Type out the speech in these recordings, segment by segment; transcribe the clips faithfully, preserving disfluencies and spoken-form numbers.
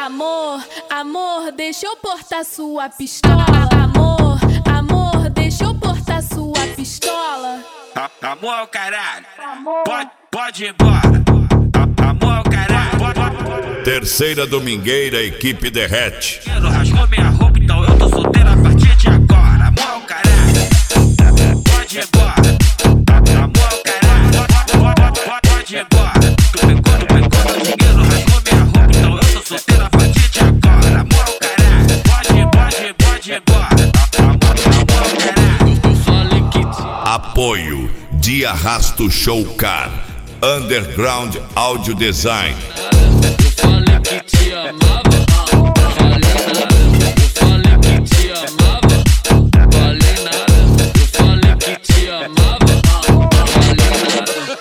Amor, amor, deixa eu portar sua pistola. Amor, amor, deixa eu portar sua pistola. Amor, caralho, pode, pode ir embora. Amor, caralho, pode, pode. Terceira domingueira, equipe derrete. Rasgou minha roupa, então eu tô solteiro a partir de agora. Amor, caralho, pode ir embora. Amor, caralho, pode, pode, pode ir embora. Tu pegou, tu pegou meu dinheiro, rasgou minha roupa, então eu tô solteiro a partir de agora. Amor, caralho, pode, pode, pode ir embora. Amor, amor, caralho. Eu falei que Apoio de Arrasto Show Car, Underground Audio Design. Eu falei que te amava, falei nada. Eu falei que te amava, falei nada. Eu falei que te amava, falei nada.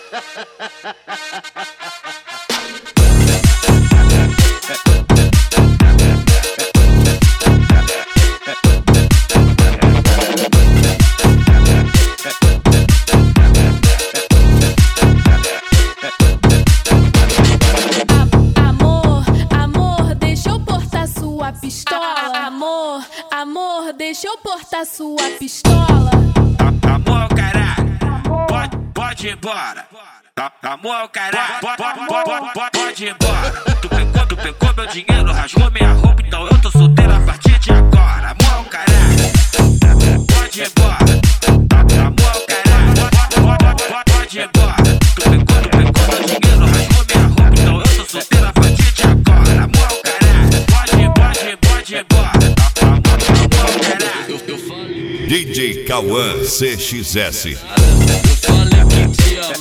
Pistola. Amor, amor, deixa eu portar sua pistola. Amor, caralho, pode, pode ir embora. Amor, caralho, pode, pode, pode, pode, pode ir embora. Tu pegou, tu pegou meu dinheiro, rasgou minha roupa, então eu tô solteiro a partir de agora. Amor, caralho, pode ir embora. Amor, caralho, pode, pode, pode, pode ir embora. Tu pegou, tu pegou meu dinheiro, rasgou minha roupa, então eu tô solteiro a partir de agora. Amor, caralho, pode, pode, pode ir embora. Amor, caralho. D J Cauã C X S. Eu falei que te amava.